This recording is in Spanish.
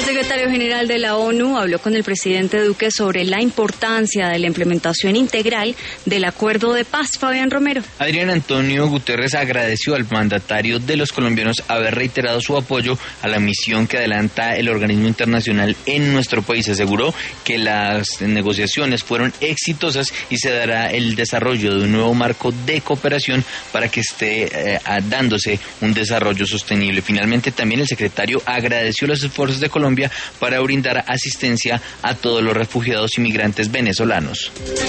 secretario general de la ONU habló con el presidente Duque sobre la importancia de la implementación integral del acuerdo de paz. Fabián Romero. Adrián Antonio Guterres agradeció al mandatario de los colombianos haber reiterado su apoyo a la misión que adelanta el organismo internacional en nuestro país. Aseguró que las negociaciones fueron exitosas y se dará el desarrollo de un nuevo marco de cooperación para que esté dándose un desarrollo sostenible. Finalmente, también el secretario agradeció los esfuerzos de Colombia para brindar asistencia a todos los refugiados y migrantes venezolanos.